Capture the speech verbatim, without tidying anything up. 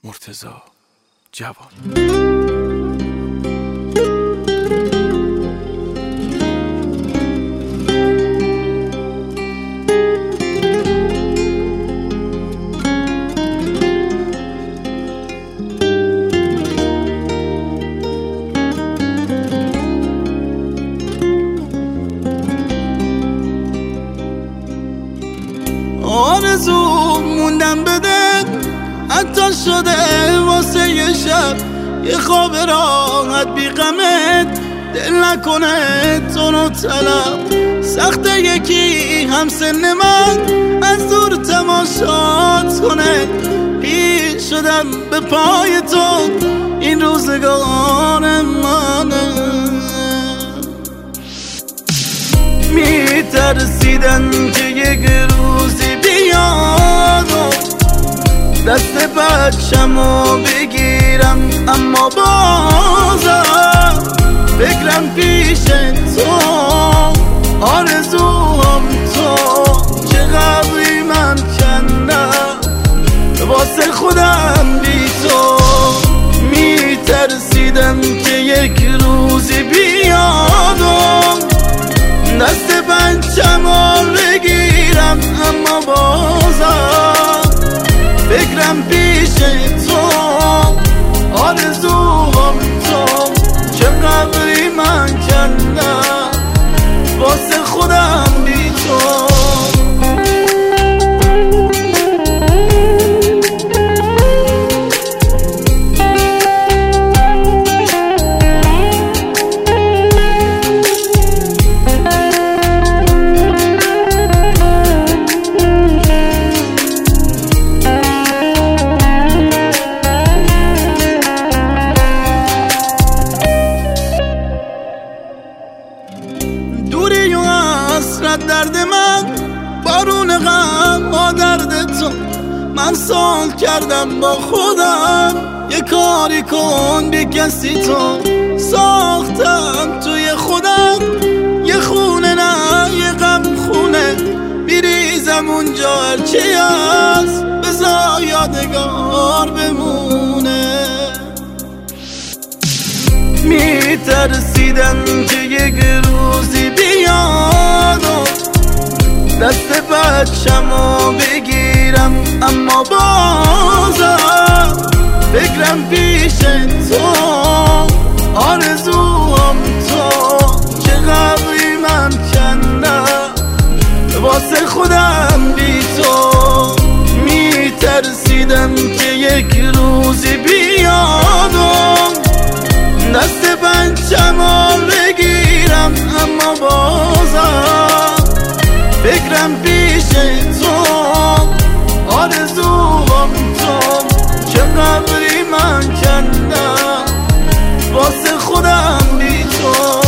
مرتضی جوان. آرزو موندم بده حتی شده واسه یه شب یه خواب راحت بی غمت، دل نکنه تو رو طلب سخته یکی هم سن من از دور تماشات کنه. پیر شدم به پای تو این روزگار منه، میترسیدن که یک روزی بیاد و دست بچه‌مو بگیرم، اما بازم فکرم پیش تو، آرزوام تو، چقدری من کندم واسه خودم بی تو. میترسیدم که یک روزی بیاد و دست بچه‌مو بگیرم، اما بازم فکرم پیش تو، آرزوام تو، چقدری من کندم واسه خودم بی تو. درد من بارون غم با درد تو، من سال کردم با خودم یه کاری کن بی کسی تو. ساختم توی خودم یه خونه، نه یه غم خونه، میریزم اونجا هرچی هست بذار یادگار بمونه. میترسیدم که یک روزی بیاد و دست بچه‌مو بگیرم، اما بازم فکرم پیش تو، آرزوام تو، چقدری من کندم واسه خودم بی تو. میترسیدم که یک روزی بیاد و دست بچه‌مو بگیرم، اما بازم فکرم پیش تو، آرزوام تو، چقدری من کندم واسه خودم بی تو.